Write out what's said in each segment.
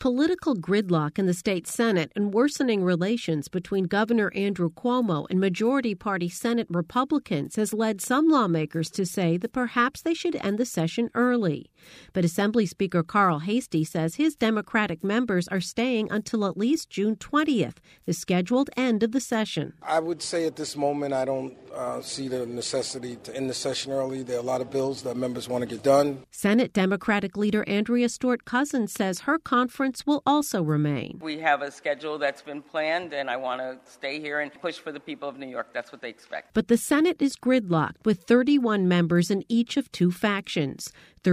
Political gridlock in the state Senate and worsening relations between Governor Andrew Cuomo and Majority Party Senate Republicans has led some lawmakers to say that perhaps they should end the session early. But Assembly Speaker Carl Heastie says his Democratic members are staying until at least June 20th, the scheduled end of the session. I would say at this moment I don't see the necessity to end the session early. There are a lot of bills that members want to get done. Senate Democratic leader Andrea Stewart-Cousins says her conference will also remain. We have a schedule that's been planned, and I want to stay here and push for the people of New York. That's what they expect. But the Senate is gridlocked with 31 members in each of two factions.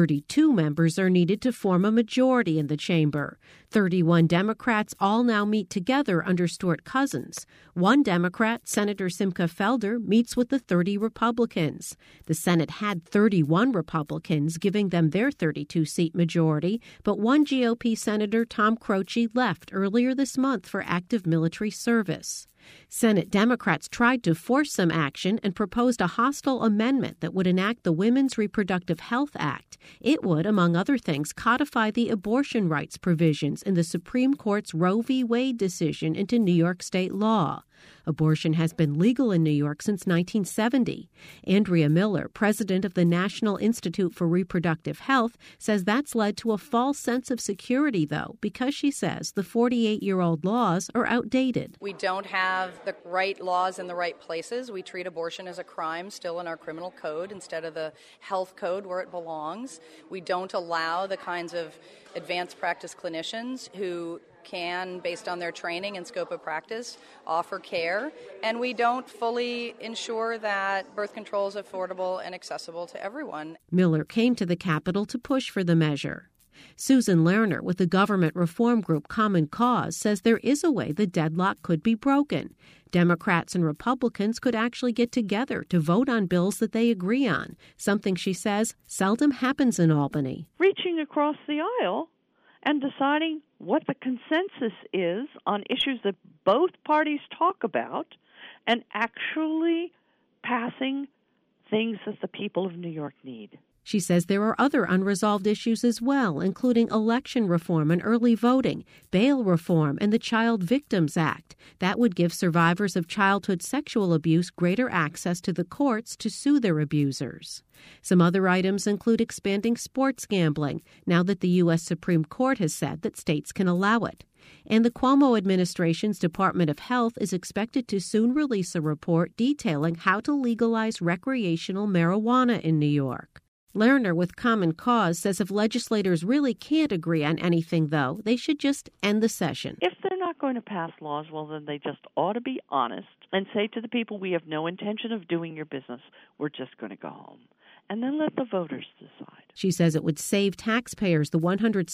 32 members are needed to form a majority in the chamber. 31 Democrats all now meet together under Stewart-Cousins. One Democrat, Senator Simcha Felder, meets with the 30 Republicans. The Senate had 31 Republicans, giving them their 32-seat majority, but one GOP Senator, Tom Croce, left earlier this month for active military service. Senate Democrats tried to force some action and proposed a hostile amendment that would enact the Women's Reproductive Health Act. It would, among other things, codify the abortion rights provisions in the Supreme Court's Roe v. Wade decision into New York state law. Abortion has been legal in New York since 1970. Andrea Miller, president of the National Institute for Reproductive Health, says that's led to a false sense of security, though, because she says the 48-year-old laws are outdated. We don't have the right laws in the right places. We treat abortion as a crime still in our criminal code instead of the health code where it belongs. We don't allow the kinds of advanced practice clinicians who can, based on their training and scope of practice, offer care, and we don't fully ensure that birth control is affordable and accessible to everyone. Miller came to the Capitol to push for the measure. Susan Lerner with the government reform group Common Cause says there is a way the deadlock could be broken. Democrats and Republicans could actually get together to vote on bills that they agree on, something she says seldom happens in Albany. Reaching across the aisle and deciding what the consensus is on issues that both parties talk about and actually passing things that the people of New York need. She says there are other unresolved issues as well, including election reform and early voting, bail reform, and the Child Victims Act. That would give survivors of childhood sexual abuse greater access to the courts to sue their abusers. Some other items include expanding sports gambling, now that the U.S. Supreme Court has said that states can allow it. And the Cuomo administration's Department of Health is expected to soon release a report detailing how to legalize recreational marijuana in New York. Lerner with Common Cause says if legislators really can't agree on anything, though, they should just end the session. If they're not going to pass laws, well, then they just ought to be honest and say to the people, we have no intention of doing your business. We're just going to go home. And then let the voters decide. She says it would save taxpayers the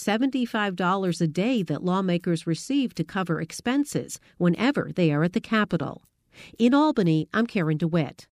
$175 a day that lawmakers receive to cover expenses whenever they are at the Capitol. In Albany, I'm Karen DeWitt.